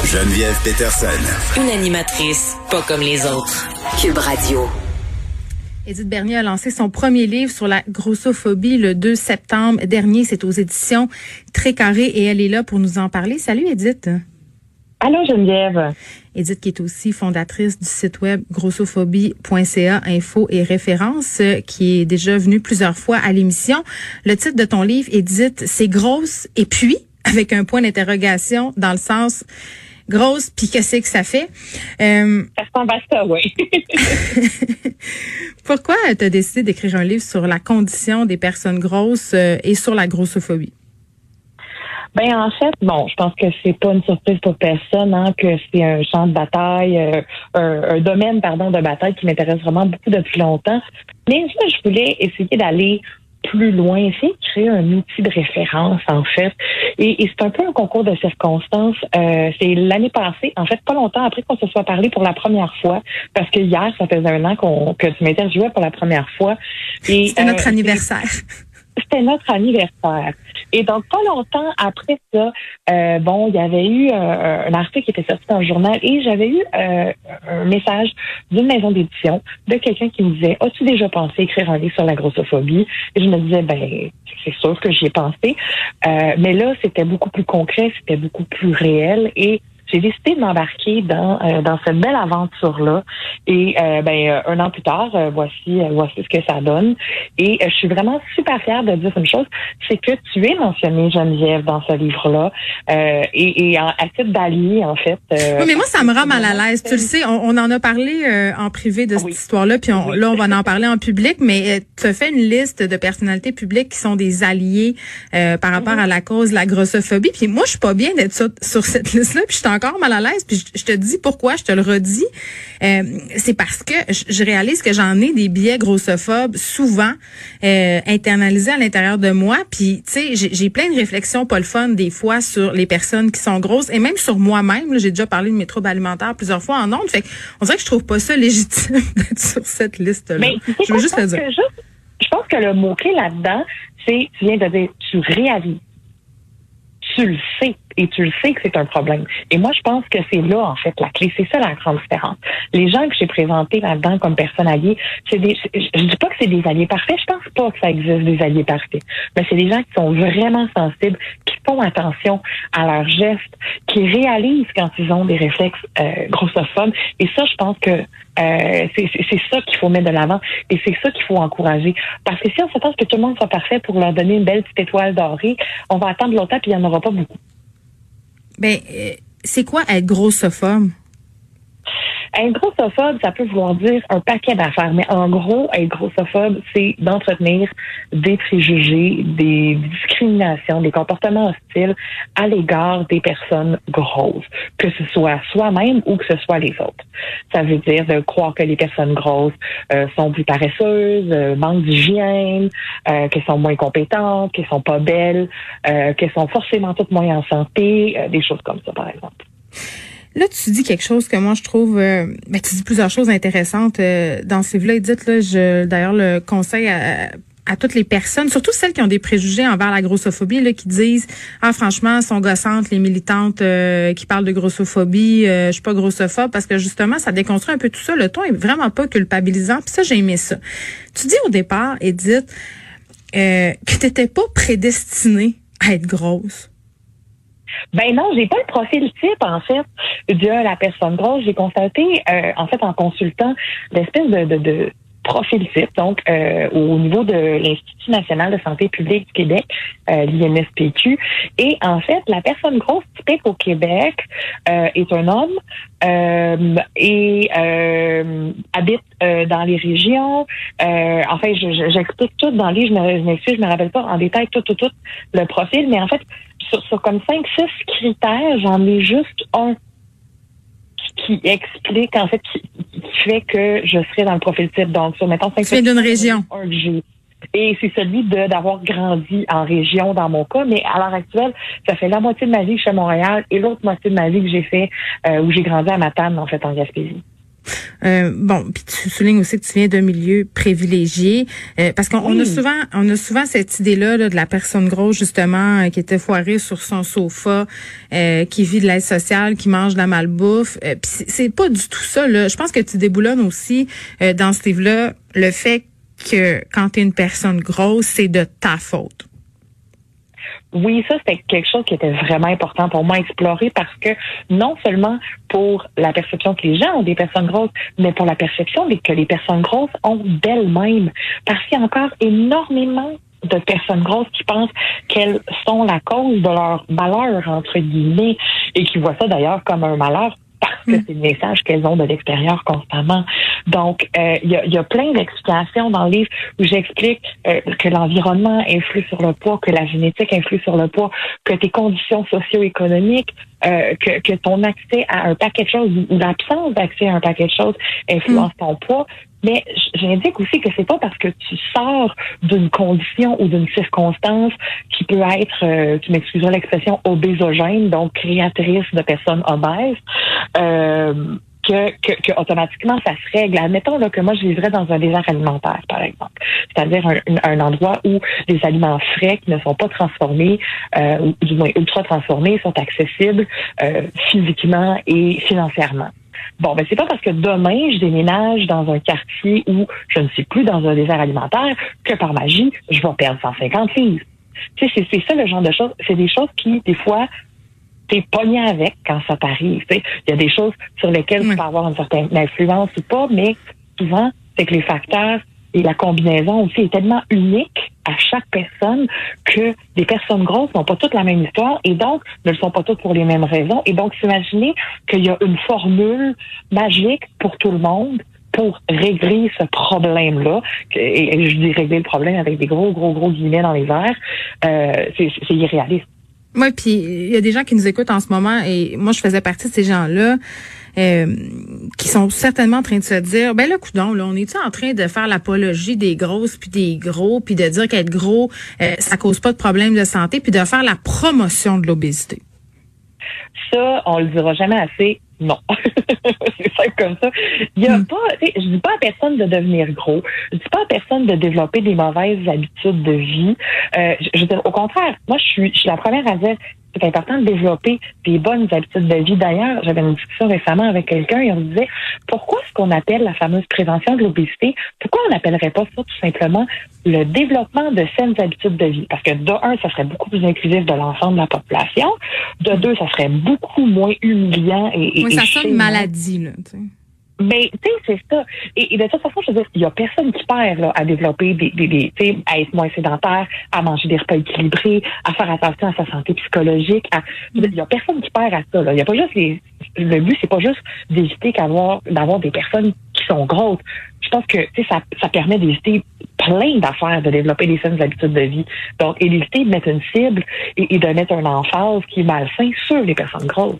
Geneviève Peterson. Une animatrice pas comme les autres. Cube Radio. Édith Bernier a lancé son premier livre sur la grossophobie le 2 septembre dernier. C'est aux éditions Très Carré et elle est là pour nous en parler. Salut Édith. Allô Geneviève. Édith qui est aussi fondatrice du site web grossophobie.ca, info et références, qui est déjà venue plusieurs fois à l'émission. Le titre de ton livre, Édith, c'est Grosse et puis, avec un point d'interrogation dans le sens grosse, puis qu'est-ce que ça fait? Ça ressemble à ça, oui. Pourquoi tu as décidé d'écrire un livre sur la condition des personnes grosses et sur la grossophobie? Ben en fait, je pense que c'est pas une surprise pour personne, que c'est un champ de bataille, un domaine, de bataille qui m'intéresse vraiment beaucoup depuis longtemps. Mais là, je voulais essayer d'aller plus loin, essayer de créer un outil de référence, en fait. Et c'est un peu un concours de circonstances. C'est l'année passée, en fait, pas longtemps après qu'on se soit parlé pour la première fois, parce que hier, ça faisait un an que tu m'interviewais pour la première fois. C'était notre anniversaire. C'était notre anniversaire. Et donc, pas longtemps après ça, il y avait eu un article qui était sorti dans le journal et j'avais eu un message d'une maison d'édition de quelqu'un qui me disait « As-tu déjà pensé écrire un livre sur la grossophobie? » Et je me disais, c'est sûr que j'y ai pensé. Mais là, c'était beaucoup plus concret, c'était beaucoup plus réel et j'ai décidé de m'embarquer dans cette belle aventure-là. Et un an plus tard, voici ce que ça donne. Et je suis vraiment super fière de dire une chose, c'est que tu es mentionnée, Geneviève, dans ce livre-là. À titre d'allié, en fait. Oui, mais moi, ça me rend mal à l'aise. Tu le sais, on en a parlé en privé de cette histoire-là, puis là, on va en parler en public, mais tu as fait une liste de personnalités publiques qui sont des alliés par rapport à la cause de la grossophobie. Puis moi, je suis pas bien d'être sur cette liste-là, puis je encore mal à l'aise, puis je te dis pourquoi, je te le redis. C'est parce que je réalise que j'en ai des biais grossophobes souvent internalisés à l'intérieur de moi, puis tu sais, j'ai plein de réflexions pas le fun des fois sur les personnes qui sont grosses et même sur moi-même. Là, j'ai déjà parlé de mes troubles alimentaires plusieurs fois en ondes, fait on dirait que je trouve pas ça légitime d'être sur cette liste-là. Mais, je veux juste le dire. Je pense que le mot-clé là-dedans, c'est, tu viens de dire, tu réalises. Tu le sais, et tu le sais que c'est un problème. Et moi, je pense que c'est là, en fait, la clé. C'est ça la grande différence. Les gens que j'ai présentés là-dedans comme personnes alliées, je dis pas que c'est des alliés parfaits, je pense pas que ça existe des alliés parfaits. Mais c'est des gens qui sont vraiment sensibles, qui font attention à leurs gestes, qui réalisent quand ils ont des réflexes grossophobes. Et ça, je pense que c'est ça qu'il faut mettre de l'avant et c'est ça qu'il faut encourager. Parce que si on s'attend que tout le monde soit parfait pour leur donner une belle petite étoile dorée, on va attendre longtemps puis il n'y en aura pas beaucoup. C'est quoi être grossophobe? Être grossophobe, ça peut vouloir dire un paquet d'affaires, mais en gros, être grossophobe, c'est d'entretenir des préjugés, des discriminations, des comportements hostiles à l'égard des personnes grosses, que ce soit soi-même ou que ce soit les autres. Ça veut dire de croire que les personnes grosses sont plus paresseuses, manquent d'hygiène, qu'elles sont moins compétentes, qu'elles sont pas belles, qu'elles sont forcément toutes moins en santé, des choses comme ça, par exemple. Là, tu dis quelque chose que moi, je trouve... tu dis plusieurs choses intéressantes dans ce livre-là. Edith, d'ailleurs, le conseil à toutes les personnes, surtout celles qui ont des préjugés envers la grossophobie, là, qui disent « Ah, franchement, sont gossantes les militantes qui parlent de grossophobie, je suis pas grossophobe », parce que justement, ça déconstruit un peu tout ça. Le ton est vraiment pas culpabilisant. Puis ça, j'ai aimé ça. Tu dis au départ, Edith, que t'étais pas prédestinée à être grosse. Ben non, j'ai pas le profil type, en fait, de la personne grosse. J'ai constaté, en fait, en consultant l'espèce de profil type, donc au niveau de l'Institut national de santé publique du Québec, l'INSPQ. Et en fait, la personne grosse typique au Québec est un homme et habite dans les régions. Enfin, j'explique tout dans le livre, je me rappelle pas en détail tout le profil, mais en fait, sur comme 5-6 critères, j'en ai juste un qui explique, en fait, qui fait que je serais dans le profil type. Donc, sur, mettons, 5 Tu viens d'une région. Et c'est celui d'avoir grandi en région dans mon cas, mais à l'heure actuelle, ça fait la moitié de ma vie que je suis à Montréal et l'autre moitié de ma vie que j'ai fait où j'ai grandi à Matane, en fait, en Gaspésie. Bon, puis tu soulignes aussi que tu viens d'un milieu privilégié, parce qu'on a souvent cette idée-là de la personne grosse justement qui était foirée sur son sofa, qui vit de l'aide sociale, qui mange de la malbouffe. Puis c'est pas du tout ça. Là. Je pense que tu déboulonnes aussi dans ce livre-là le fait que quand tu es une personne grosse, c'est de ta faute. Oui, ça, c'était quelque chose qui était vraiment important pour moi à explorer parce que non seulement pour la perception que les gens ont des personnes grosses, mais pour la perception que les personnes grosses ont d'elles-mêmes. Parce qu'il y a encore énormément de personnes grosses qui pensent qu'elles sont la cause de leur malheur, entre guillemets, et qui voient ça d'ailleurs comme un malheur parce que c'est le message qu'elles ont de l'extérieur constamment. Donc, il y a plein d'explications dans le livre où j'explique que l'environnement influe sur le poids, que la génétique influe sur le poids, que tes conditions socio-économiques, que ton accès à un paquet de choses ou l'absence d'accès à un paquet de choses influence ton poids. Mais j'indique aussi que c'est pas parce que tu sors d'une condition ou d'une circonstance qui peut être, tu m'excuseras l'expression, obésogène, donc créatrice de personnes obèses, que automatiquement ça se règle. Admettons là, que moi je vivrais dans un désert alimentaire, par exemple. C'est-à-dire un endroit où les aliments frais qui ne sont pas transformés, ou du moins ultra transformés, sont accessibles physiquement et financièrement. Bon, ben c'est pas parce que demain je déménage dans un quartier où je ne suis plus dans un désert alimentaire que par magie je vais perdre 150 livres. Tu sais, c'est ça le genre de choses. C'est des choses qui des fois t'es pogné avec quand ça t'arrive. Tu sais, il y a des choses sur lesquelles tu peux avoir une certaine influence ou pas, mais souvent c'est que les facteurs et la combinaison aussi est tellement unique à chaque personne que les personnes grosses n'ont pas toutes la même histoire et donc ne le sont pas toutes pour les mêmes raisons. Et donc, s'imaginer qu'il y a une formule magique pour tout le monde pour régler ce problème-là, et je dis régler le problème avec des gros guillemets dans les airs, c'est irréaliste. Oui, puis il y a des gens qui nous écoutent en ce moment et moi, je faisais partie de ces gens-là. Qui sont certainement en train de se dire, ben là, coudonc, là, on est-tu en train de faire l'apologie des grosses puis des gros, puis de dire qu'être gros, ça cause pas de problème de santé, puis de faire la promotion de l'obésité? Ça, on le dira jamais assez. Non. C'est simple comme ça. Il y a pas, je dis pas à personne de devenir gros. Je dis pas à personne de développer des mauvaises habitudes de vie. Je veux dire, au contraire, moi, je suis la première à dire c'est important de développer des bonnes habitudes de vie. D'ailleurs, j'avais une discussion récemment avec quelqu'un et on me disait pourquoi ce qu'on appelle la fameuse prévention de l'obésité, pourquoi on n'appellerait pas ça tout simplement le développement de saines habitudes de vie? Parce que de un, ça serait beaucoup plus inclusif de l'ensemble de la population. De deux, ça serait beaucoup moins humiliant et ça sonne maladie, là, tu sais. Mais tu sais, c'est ça. Et de toute façon, je veux dire, il y a personne qui perd là, à développer tu sais, à être moins sédentaire, à manger des repas équilibrés, à faire attention à sa santé psychologique. Il y a personne qui perd à ça. Là. Il y a pas juste le but, c'est pas juste d'éviter d'avoir des personnes qui sont grosses. Je pense que tu sais, ça permet d'éviter plein d'affaires, de développer des saines habitudes de vie. Donc, et d'éviter de mettre une cible et de mettre un emphase qui est malsain sur les personnes grosses.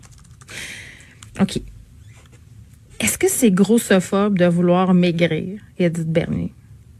OK. Est-ce que c'est grossophobe de vouloir maigrir, Édith Bernier?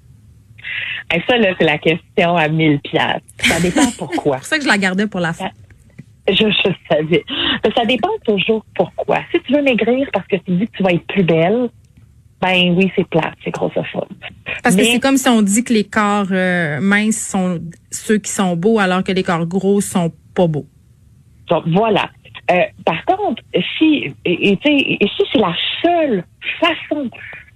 Et ça, là, c'est la question à 1000 piastres. Ça dépend pourquoi. C'est pour ça que je la gardais pour la fin. Je savais. Mais ça dépend toujours pourquoi. Si tu veux maigrir parce que tu dis que tu vas être plus belle, ben oui, c'est plate, c'est grossophobe. Parce que c'est comme si on dit que les corps minces sont ceux qui sont beaux alors que les corps gros sont pas beaux. Donc, voilà. Par contre, si c'est la seule façon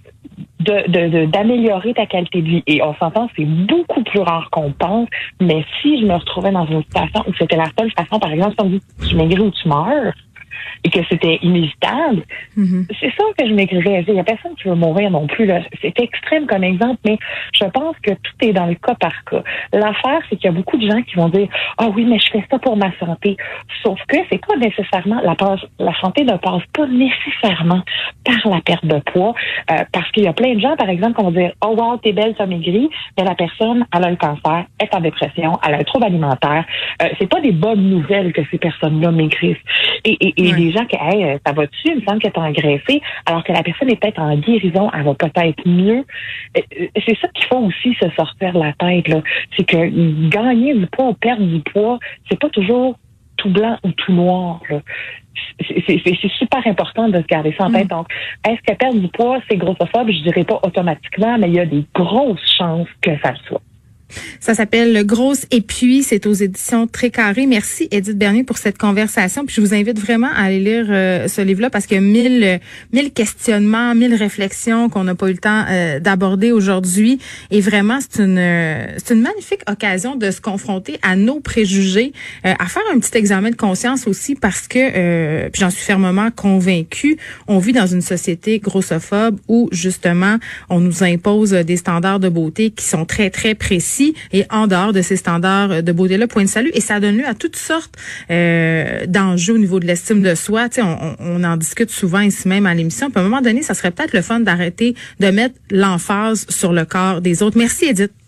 d'améliorer ta qualité de vie, et on s'entend, c'est beaucoup plus rare qu'on pense, mais si je me retrouvais dans une situation où c'était la seule façon, par exemple, si on dit tu maigris ou tu meurs, et que c'était inévitable, c'est sûr que je maigrirais. Il n'y a personne qui veut mourir non plus. Là. C'est extrême comme exemple, mais je pense que tout est dans le cas par cas. L'affaire, c'est qu'il y a beaucoup de gens qui vont dire « Ah oui, mais je fais ça pour ma santé. » Sauf que c'est pas nécessairement la santé ne passe pas nécessairement par la perte de poids, parce qu'il y a plein de gens, par exemple, qui vont dire « Oh wow, t'es belle, t'as maigri », mais la personne, elle a un cancer, elle est en dépression, elle a un trouble alimentaire. C'est pas des bonnes nouvelles que ces personnes-là maigrissent. Et les gens qui, hey, ça va-tu? Il me semble qu'elle est engraissée, alors que la personne est peut-être en guérison, elle va peut-être mieux. C'est ça qu'il faut aussi se sortir de la tête, là. C'est que gagner du poids ou perdre du poids, c'est pas toujours tout blanc ou tout noir. Là. C'est super important de se garder ça en tête. Donc, est-ce que perdre du poids, c'est grossophobe? Je dirais pas automatiquement, mais il y a des grosses chances que ça le soit. Ça s'appelle Grosse et puis c'est aux éditions Très Carré. Merci Édith Bernier pour cette conversation. Puis je vous invite vraiment à aller lire ce livre-là parce qu'il y a 1000 questionnements, 1000 réflexions qu'on n'a pas eu le temps d'aborder aujourd'hui. Et vraiment, c'est une magnifique occasion de se confronter à nos préjugés, à faire un petit examen de conscience aussi parce que, puis j'en suis fermement convaincue, on vit dans une société grossophobe où justement on nous impose des standards de beauté qui sont très, très précis. Et en dehors de ces standards de beauté-là, point de salut. Et ça donne lieu à toutes sortes d'enjeux au niveau de l'estime de soi. Tu sais, on en discute souvent ici même à l'émission. Puis à un moment donné, ça serait peut-être le fun d'arrêter de mettre l'emphase sur le corps des autres. Merci, Édith.